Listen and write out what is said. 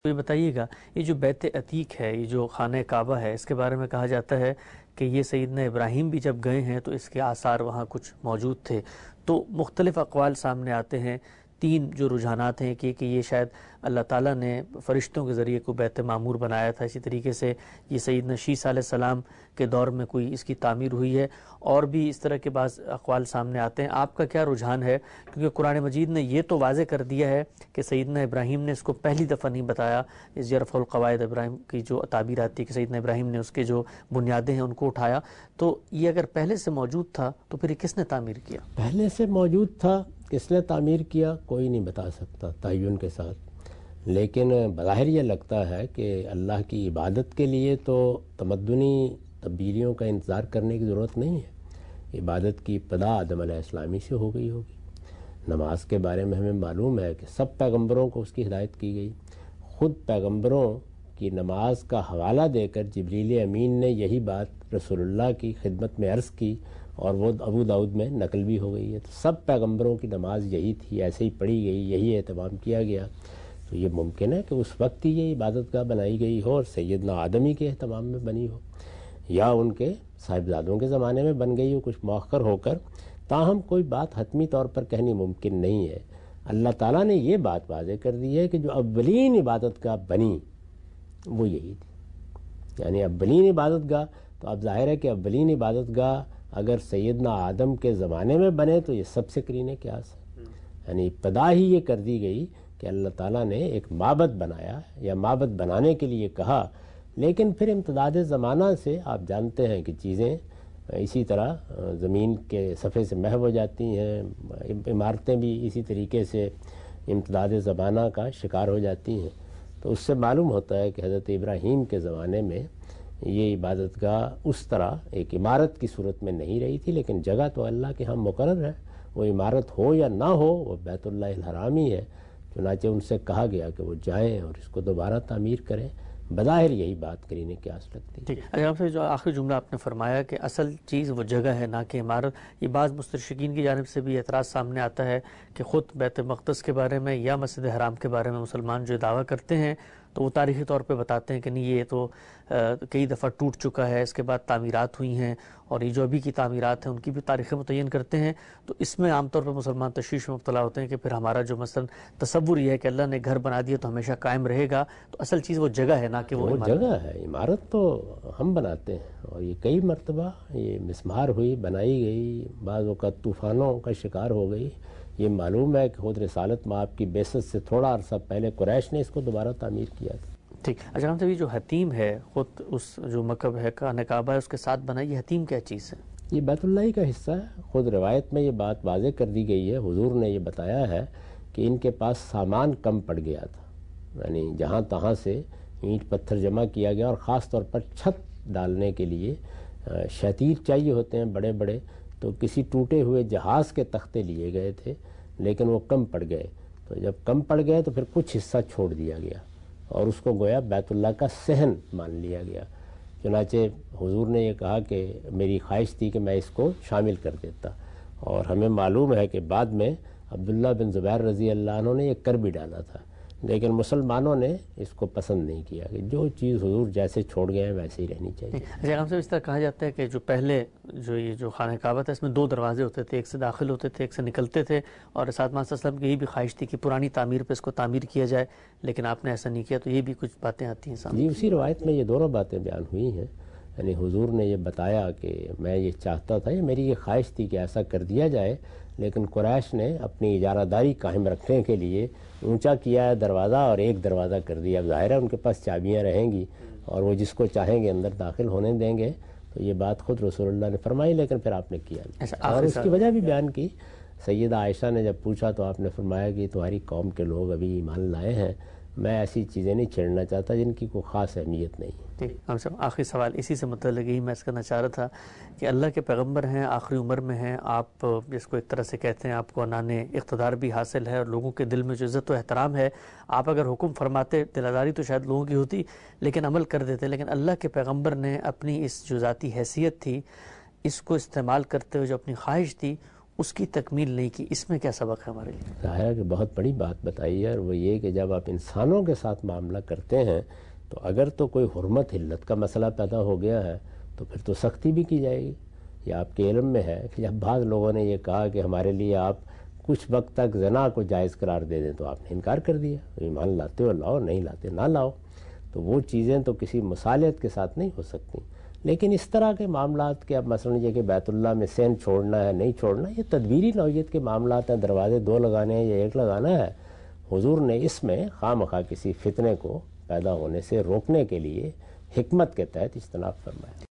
یہ بتائیے گا، یہ جو بیت عتیق ہے، یہ جو خانہ کعبہ ہے، اس کے بارے میں کہا جاتا ہے کہ یہ سیدنا ابراہیم بھی جب گئے ہیں تو اس کے آثار وہاں کچھ موجود تھے، تو مختلف اقوال سامنے آتے ہیں۔ تین جو رجحانات ہیں کہ یہ شاید اللہ تعالیٰ نے فرشتوں کے ذریعے کو بیت معمور بنایا تھا، اسی طریقے سے یہ سیدنا شیس علیہ السلام کے دور میں کوئی اس کی تعمیر ہوئی ہے، اور بھی اس طرح کے بعض اقوال سامنے آتے ہیں۔ آپ کا کیا رجحان ہے؟ کیونکہ قرآن مجید نے یہ تو واضح کر دیا ہے کہ سیدنا ابراہیم نے اس کو پہلی دفعہ نہیں بتایا، اس یرفع القواعد ابراہیم کی جو تعبیر آتی ہے کہ سیدنا ابراہیم نے اس کے جو بنیادیں ہیں ان کو اٹھایا، تو یہ اگر پہلے سے موجود تھا تو پھر یہ کس نے تعمیر کیا؟ پہلے سے موجود تھا، کس نے تعمیر کیا کوئی نہیں بتا سکتا تعین کے ساتھ، لیکن بظاہر یہ لگتا ہے کہ اللہ کی عبادت کے لیے تو تمدنی تبدیلیوں کا انتظار کرنے کی ضرورت نہیں ہے۔ عبادت کی ابتدا آدم علیہ السلامی سے ہو گئی ہوگی۔ نماز کے بارے میں ہمیں معلوم ہے کہ سب پیغمبروں کو اس کی ہدایت کی گئی۔ خود پیغمبروں کی نماز کا حوالہ دے کر جبریل امین نے یہی بات رسول اللہ کی خدمت میں عرض کی، اور وہ ابو داؤد میں نقل بھی ہو گئی ہے۔ تو سب پیغمبروں کی نماز یہی تھی، ایسے ہی پڑھی گئی، یہی اہتمام کیا گیا۔ تو یہ ممکن ہے کہ اس وقت ہی یہ عبادت گاہ بنائی گئی ہو اور سیدنا آدم ہی کے اہتمام میں بنی ہو، یا ان کے صاحبزادوں کے زمانے میں بن گئی ہو کچھ مؤخر ہو کر۔ تاہم کوئی بات حتمی طور پر کہنی ممکن نہیں ہے۔ اللہ تعالیٰ نے یہ بات واضح کر دی ہے کہ جو اولین عبادت گاہ بنی وہ یہی تھی، یعنی اولین عبادت گاہ۔ تو اب ظاہر ہے کہ اولین عبادت گاہ اگر سیدنا آدم کے زمانے میں بنے تو یہ سب سے قرین قیاس ہے، یعنی ابتدا ہی یہ کر دی گئی کہ اللہ تعالیٰ نے ایک معبد بنایا یا معبد بنانے کے لیے کہا، لیکن پھر امتداد زمانہ سے آپ جانتے ہیں کہ چیزیں اسی طرح زمین کے صفحے سے محو ہو جاتی ہیں، عمارتیں بھی اسی طریقے سے امتداد زمانہ کا شکار ہو جاتی ہیں۔ تو اس سے معلوم ہوتا ہے کہ حضرت ابراہیم کے زمانے میں یہ عبادت گاہ اس طرح ایک عمارت کی صورت میں نہیں رہی تھی، لیکن جگہ تو اللہ کے ہاں مقرر ہے، وہ عمارت ہو یا نہ ہو وہ بیت اللہ الحرام ہی ہے۔ چنانچہ ان سے کہا گیا کہ وہ جائیں اور اس کو دوبارہ تعمیر کریں۔ بظاہر یہی بات کرنے کی آس لگتی ہے۔ اچھا آپ سے جو آخری جملہ آپ نے فرمایا کہ اصل چیز وہ جگہ ہے نہ کہ عمارت، یہ بعض مستشرقین کی جانب سے بھی اعتراض سامنے آتا ہے کہ خود بیت مقدس کے بارے میں یا مسجد حرام کے بارے میں مسلمان جو دعویٰ کرتے ہیں تو وہ تاریخی طور پہ بتاتے ہیں کہ نہیں یہ تو کئی دفعہ ٹوٹ چکا ہے، اس کے بعد تعمیرات ہوئی ہیں، اور یہ جو ابھی کی تعمیرات ہیں ان کی بھی تاریخیں متعین کرتے ہیں۔ تو اس میں عام طور پر مسلمان تشویش میں مبتلا ہوتے ہیں کہ پھر ہمارا جو مثلا تصور یہ ہے کہ اللہ نے گھر بنا دیا تو ہمیشہ قائم رہے گا، تو اصل چیز وہ جگہ ہے نہ کہ وہ جگہ ہے۔ عمارت تو ہم بناتے ہیں، اور یہ کئی مرتبہ یہ مسمار ہوئی، بنائی گئی، بعض اوقات طوفانوں کا شکار ہو گئی۔ یہ معلوم ہے کہ خود رسالت مآب کی بعثت سے تھوڑا عرصہ پہلے قریش نے اس کو دوبارہ تعمیر کیا تھا۔ ٹھیک۔ اچھا ہم سے یہ جو حتیم ہے، خود اس جو مکب ہے خانہ کعبہ ہے اس کے ساتھ بنا، یہ حتیم کیا چیز ہے؟ یہ بیت اللہ ہی کا حصہ ہے۔ خود روایت میں یہ بات واضح کر دی گئی ہے، حضور نے یہ بتایا ہے کہ ان کے پاس سامان کم پڑ گیا تھا، یعنی جہاں تہاں سے اینٹ پتھر جمع کیا گیا، اور خاص طور پر چھت ڈالنے کے لیے شتیر چاہیے ہوتے ہیں بڑے بڑے، تو کسی ٹوٹے ہوئے جہاز کے تختے لیے گئے تھے، لیکن وہ کم پڑ گئے۔ تو جب کم پڑ گئے تو پھر کچھ حصہ چھوڑ دیا گیا اور اس کو گویا بیت اللہ کا صحن مان لیا گیا۔ چنانچہ حضور نے یہ کہا کہ میری خواہش تھی کہ میں اس کو شامل کر دیتا، اور ہمیں معلوم ہے کہ بعد میں عبداللہ بن زبیر رضی اللہ عنہ نے یہ کر بھی ڈالا تھا، لیکن مسلمانوں نے اس کو پسند نہیں کیا کہ جو چیز حضور جیسے چھوڑ گئے ہیں ویسے ہی رہنی چاہیے۔ اچھا ہم سے اس طرح کہا جاتا ہے کہ جو پہلے یہ جو خانہ کعبہ تھا اس میں دو دروازے ہوتے تھے، ایک سے داخل ہوتے تھے ایک سے نکلتے تھے، اور ساتھ محمد صلی اللہ علیہ وسلم کی یہی بھی خواہش تھی کہ پرانی تعمیر پہ اس کو تعمیر کیا جائے، لیکن آپ نے ایسا نہیں کیا، تو یہ بھی کچھ باتیں آتی ہیں سامنے۔ جی اسی روایت میں یہ دونوں باتیں بیان ہوئی ہیں، یعنی حضور نے یہ بتایا کہ میں یہ چاہتا تھا، یہ میری یہ خواہش تھی کہ ایسا کر دیا جائے، لیکن قریش نے اپنی اجارہ داری قائم رکھنے کے لیے اونچا کیا ہے دروازہ اور ایک دروازہ کر دیا۔ اب ظاہر ہے ان کے پاس چابیاں رہیں گی اور وہ جس کو چاہیں گے اندر داخل ہونے دیں گے، تو یہ بات خود رسول اللہ نے فرمائی، لیکن پھر آپ نے کیا نہیں، اور اس کی وجہ بھی بیان کی۔ سیدہ عائشہ نے جب پوچھا تو آپ نے فرمایا کہ تمہاری قوم کے لوگ ابھی ایمان لائے ہیں، میں ایسی چیزیں نہیں چھیڑنا چاہتا جن کی کوئی خاص اہمیت نہیں۔ ٹھیک، ہم سب آخری سوال اسی سے متعلق ہی میں اس کرنا چاہ رہا تھا کہ اللہ کے پیغمبر ہیں، آخری عمر میں ہیں، آپ جس کو ایک طرح سے کہتے ہیں آپ کو عنان اقتدار بھی حاصل ہے اور لوگوں کے دل میں جو عزت و احترام ہے، آپ اگر حکم فرماتے دلداری تو شاید لوگوں کی ہوتی لیکن عمل کر دیتے، لیکن اللہ کے پیغمبر نے اپنی اس جو ذاتی حیثیت تھی اس کو استعمال کرتے ہوئے جو اپنی خواہش تھی اس کی تکمیل نہیں کی، اس میں کیا سبق ہے ہمارے لیے؟ ظاہر ہے کہ بہت بڑی بات بتائی ہے، اور وہ یہ کہ جب آپ انسانوں کے ساتھ معاملہ کرتے ہیں تو اگر تو کوئی حرمت حلت کا مسئلہ پیدا ہو گیا ہے تو پھر تو سختی بھی کی جائے گی۔ یہ آپ کے علم میں ہے کہ جب بعض لوگوں نے یہ کہا کہ ہمارے لیے آپ کچھ وقت تک زنا کو جائز قرار دے دیں تو آپ نے انکار کر دیا، ایمان لاتے ہو لاؤ، نہیں لاتے نہ لاؤ۔ تو وہ چیزیں تو کسی مصالحت کے ساتھ نہیں ہو سکتی، لیکن اس طرح کے معاملات کے اب مثلا یہ کہ بیت اللہ میں سین چھوڑنا ہے نہیں چھوڑنا، یہ تدبیری نوعیت کے معاملات ہیں، دروازے 2 لگانے ہیں یا 1 لگانا ہے۔ حضور نے اس میں خواہ مخواہ کسی فتنے کو پیدا ہونے سے روکنے کے لیے حکمت کے تحت اجتناب فرمایا۔